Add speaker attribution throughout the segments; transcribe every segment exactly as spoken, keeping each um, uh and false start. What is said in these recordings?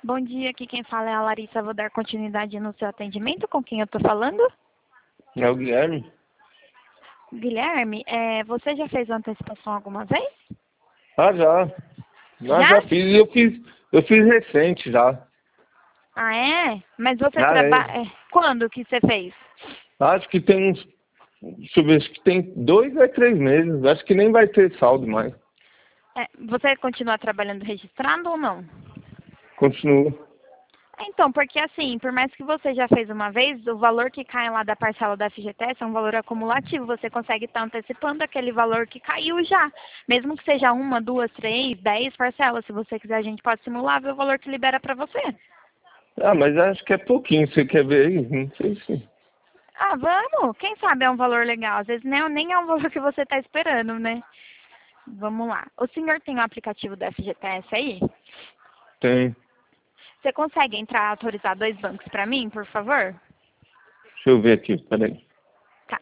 Speaker 1: Bom dia, aqui quem fala é a Larissa. Vou dar continuidade no seu atendimento. Com quem eu estou falando?
Speaker 2: É o Guilherme?
Speaker 1: Guilherme, é, você já fez uma antecipação alguma vez?
Speaker 2: Ah, já. Já,
Speaker 1: Já?
Speaker 2: já fiz. E eu fiz, eu fiz recente já.
Speaker 1: Ah, é? Mas você
Speaker 2: Ah, é.
Speaker 1: trabalha... Quando que você fez?
Speaker 2: Acho que tem uns... Deixa eu ver, acho que tem dois a três meses. Acho que nem vai ter saldo mais.
Speaker 1: É, você continua trabalhando registrado ou não?
Speaker 2: Continua.
Speaker 1: Então, porque assim, por mais que você já fez uma vez, o valor que cai lá da parcela da F G T S é um valor acumulativo. Você consegue estar antecipando aquele valor que caiu já. Mesmo que seja uma, duas, três, dez parcelas. Se você quiser, a gente pode simular ver o valor que libera para você.
Speaker 2: Ah, mas acho que é pouquinho. Você quer ver aí? Não sei se...
Speaker 1: Ah, vamos! Quem sabe é um valor legal. Às vezes nem, nem é um valor que você está esperando, né? Vamos lá. O senhor tem o aplicativo da F G T S aí?
Speaker 2: Tem.
Speaker 1: Você consegue entrar e autorizar dois bancos para mim, por favor?
Speaker 2: Deixa eu ver aqui, peraí.
Speaker 1: Tá.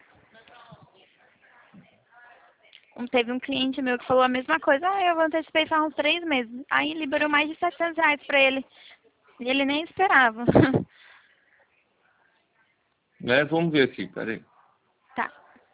Speaker 1: Um- Teve um cliente meu que falou a mesma coisa. Ah, eu antecipei faz uns três meses. Aí liberou mais de setecentos reais para ele. E ele nem esperava.
Speaker 2: É, vamos ver aqui, peraí.
Speaker 1: Tá.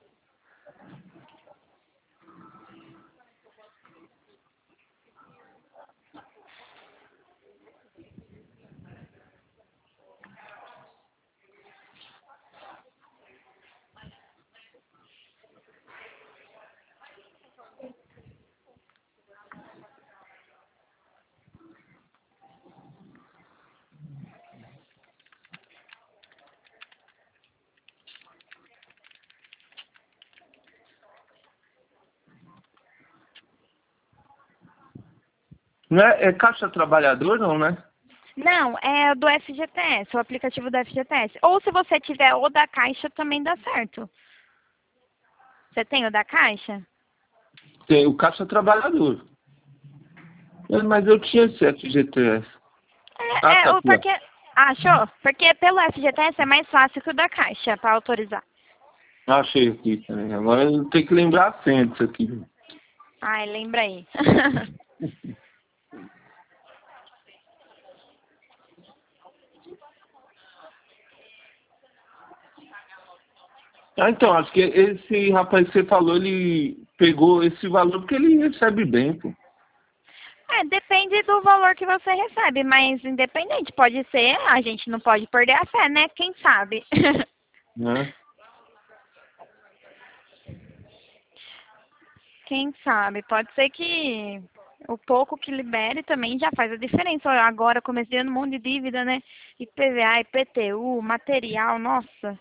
Speaker 2: Não é, é Caixa Trabalhador, não, né?
Speaker 1: Não, é do F G T S, o aplicativo do F G T S. Ou se você tiver o da Caixa, também dá certo. Você tem o da Caixa?
Speaker 2: Tem o Caixa Trabalhador. É, mas eu tinha esse F G T S. Ah,
Speaker 1: É,
Speaker 2: tá
Speaker 1: é o
Speaker 2: aqui, ó.
Speaker 1: porque... Achou? Porque pelo F G T S é mais fácil que o da Caixa para autorizar.
Speaker 2: Achei aqui também. Agora eu tenho que lembrar a senha disso aqui.
Speaker 1: Ai, lembra aí.
Speaker 2: Ah, então, acho que esse rapaz que você falou, ele pegou esse valor porque ele recebe bem, pô.
Speaker 1: É, depende do valor que você recebe, mas independente, pode ser, a gente não pode perder a fé, né? Quem sabe?
Speaker 2: Né?
Speaker 1: Quem sabe? Pode ser que o pouco que libere também já faz a diferença. Olha, agora comecei um monte de dívida, né? I P V A, I P T U, material, nossa.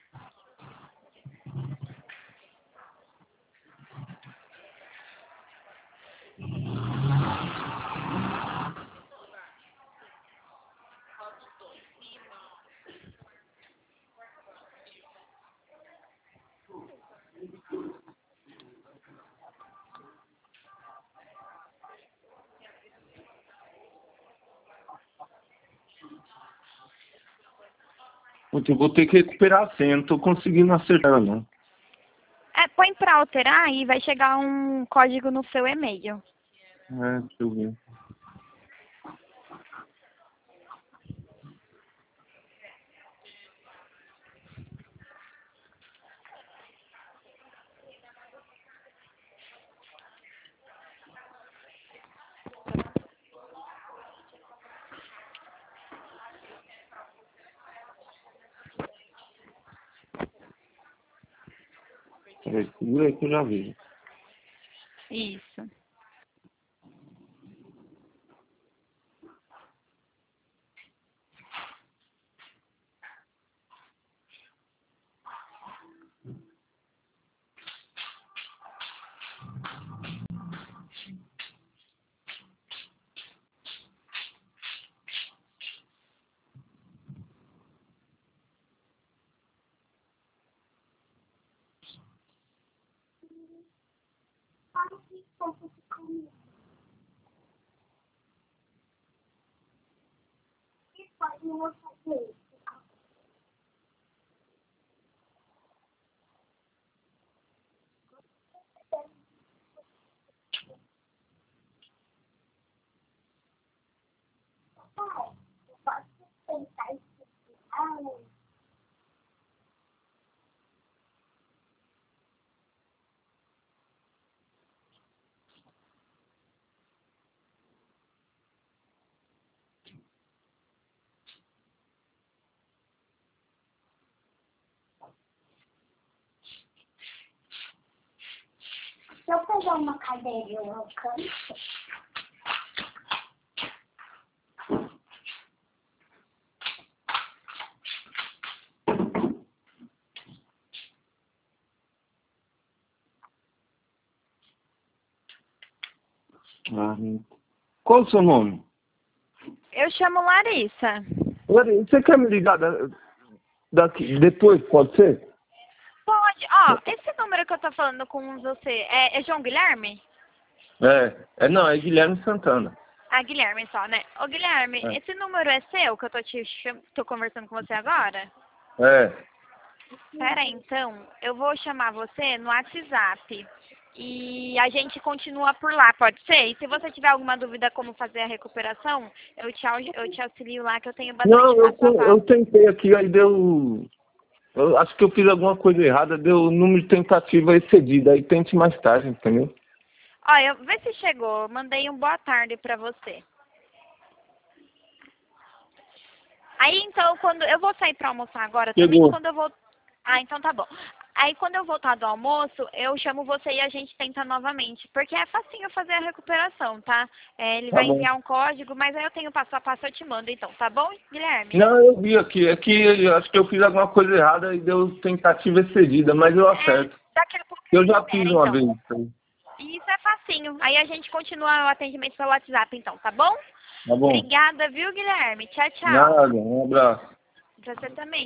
Speaker 2: Puta, eu vou ter que recuperar a senha, não tô conseguindo acertar ela, não.
Speaker 1: É, põe pra alterar e vai chegar um código no seu e-mail.
Speaker 2: É, deixa eu ver. Peraí, segura aí que eu já vejo.
Speaker 1: Isso.
Speaker 3: Se eu pegar uma cadeirinha no canto...
Speaker 2: Ah, qual o seu nome?
Speaker 1: Eu chamo Larissa.
Speaker 2: Larissa, você quer me ligar da- daqui, depois, pode ser?
Speaker 1: Pode. Ó, esse número que eu tô falando com você é, é João Guilherme?
Speaker 2: É, é, não, é Guilherme Santana.
Speaker 1: Ah, Guilherme só, né? Ô, Guilherme,
Speaker 2: É.
Speaker 1: esse número é seu que eu tô, te, cham- tô conversando com você agora?
Speaker 2: É,
Speaker 1: Pera aí, então, eu vou chamar você no WhatsApp e a gente continua por lá, pode ser? E se você tiver alguma dúvida como fazer a recuperação, eu te, au- eu te auxilio lá que eu tenho bastante
Speaker 2: não, eu,
Speaker 1: passo a
Speaker 2: eu
Speaker 1: passo.
Speaker 2: tentei aqui, aí deu... Eu acho que eu fiz alguma coisa errada, deu o número de tentativa excedido, aí tente mais tarde, entendeu?
Speaker 1: Ó, eu, vê se chegou, eu mandei um boa tarde pra você. Aí então, quando eu vou sair pra almoçar agora também,
Speaker 2: Chegou.
Speaker 1: quando eu vou... Ah, então tá bom. Aí quando eu voltar do almoço, eu chamo você e a gente tenta novamente. Porque é facinho fazer a recuperação, tá? É, ele
Speaker 2: Tá
Speaker 1: vai
Speaker 2: bom.
Speaker 1: enviar um código, mas aí eu tenho passo a passo, eu te mando então, tá bom, Guilherme?
Speaker 2: Não, eu vi aqui, é que eu acho que eu fiz alguma coisa errada e deu tentativa excedida, mas eu
Speaker 1: É,
Speaker 2: acerto.
Speaker 1: daqui a pouco
Speaker 2: Eu
Speaker 1: ele
Speaker 2: já
Speaker 1: libera,
Speaker 2: fiz uma
Speaker 1: então.
Speaker 2: vez isso aí.
Speaker 1: Isso é facinho. Aí a gente continua o atendimento pelo WhatsApp, então, tá bom?
Speaker 2: Tá bom?
Speaker 1: Obrigada, viu, Guilherme? Tchau, tchau.
Speaker 2: Nada, um abraço.
Speaker 1: Pra você também.